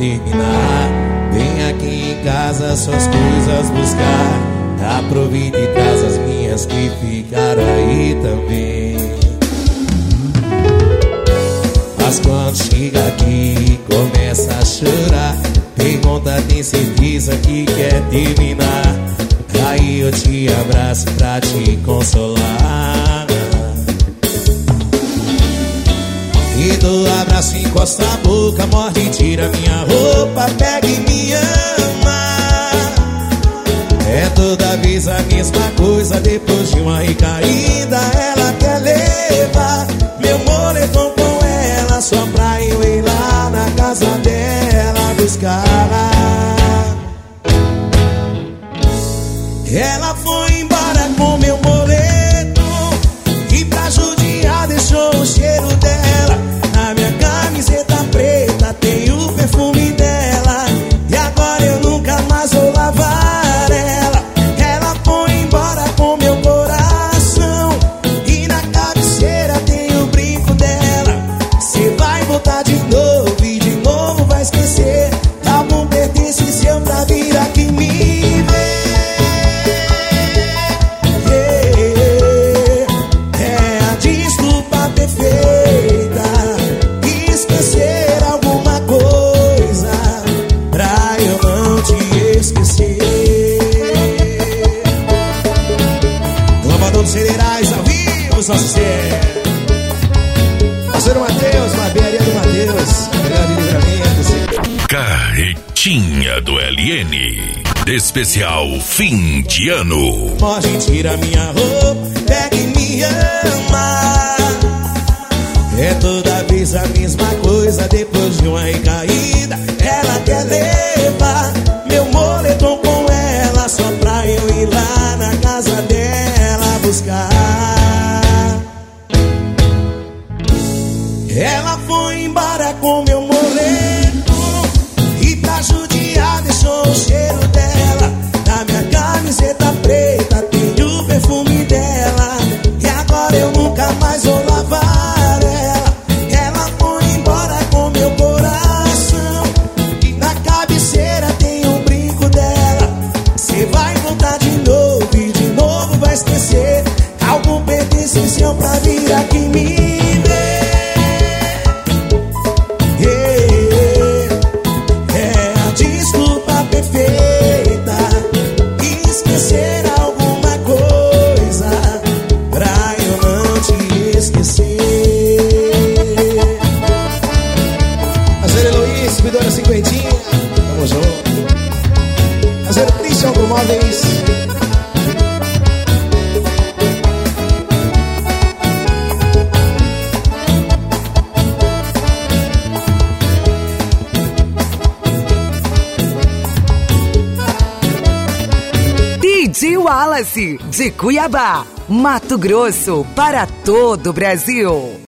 terminar. Vem aqui em casa suas coisas buscar. Aproveita e traz as minhas que ficaram aí também. Mas quando chega aqui começa a chorar, pergunta, tem certeza que quer terminar? Aí eu te abraço pra te consolar. E do abraço encosta a boca, morde e tira minha roupa, pega e me ama. É toda vez a mesma coisa, depois de uma recaída ela quer levar meu moletom com ela, só pra eu ir lá na casa dela buscar. Ela foi embora com meu moletom e pra judiar deixou o cheiro dela. Na minha camiseta preta tem o perfume dela, e agora eu nunca mais vou lavar ela. Ela foi embora com meu coração e na cabeceira tem o brinco dela. Cê vai voltar de novo e de novo vai esquecer. Algum pertence seu pra vir aqui me ver. Cereais ao vivo, só se parceiro Matheus, barbearia do Matheus, melhor de livramento. Carretinha do LN, especial fim de ano. Morde, tira minha roupa, pega e me ama. É toda vez a mesma coisa, depois de uma recaída ela quer levar meu moletom com ela, só pra eu ir lá na casa dela buscar. Ela foi embora com meu moletom e pra judiar deixou o cheiro dela. Na minha camiseta preta tem o perfume dela, e agora eu nunca mais vou lavar ela. Ela foi embora com meu coração e na cabeceira tem o brinco dela. Cê vai voltar de novo e de novo vai esquecer. Algum pertence seu pra vir aqui me ver. É a desculpa perfeita, esquecer alguma coisa pra eu não te esquecer. Fazer Heloís, Vidora Cinquentinha, tamo junto. Fazer Christian Automóveis. DJ Wallace, de Cuiabá, Mato Grosso, para todo o Brasil.